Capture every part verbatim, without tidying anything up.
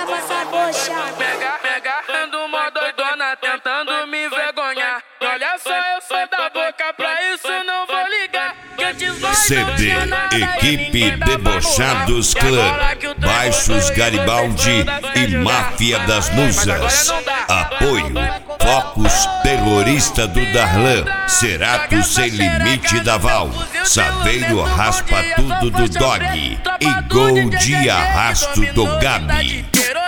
passa bocha. Pega, pega, ando mó doidona, tentando me envergonhar. Olha só, eu sou da boca, pra isso não vou ligar. C D Equipe Debochados Clã, Baixos Garibaldi e Máfia das Musas. Apoio Focus Terrorista do Darlan, Cerato Sem Limite da Val, Saveiro Raspa Tudo do Dog e Gol de Arrasto do Gabi.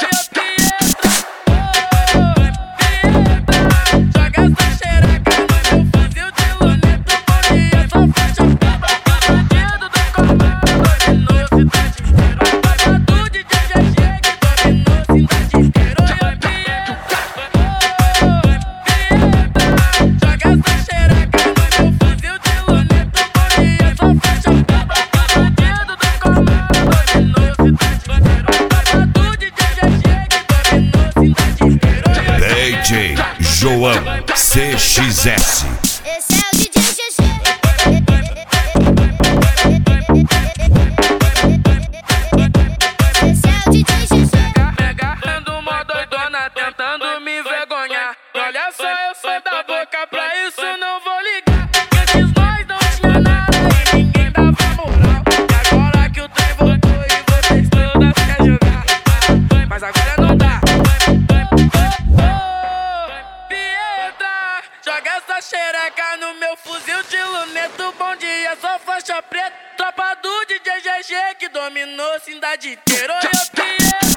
D J João C X S. Esse é o D J G G. Esse é o D J G G. Pega, ando mó doidona, tentando me envergonhar. Olha só, eu sou da boca, pra isso não vou ligar. Antes nós não tinha nada e ninguém dava moral. E agora que o trem voltou e vocês todas querem jogar, mas agora não dá. Joga essa xereca no meu fuzil de luneta. Bom dia, sou faixa preta. Tropa do D J G G que dominou a cidade inteira. Eu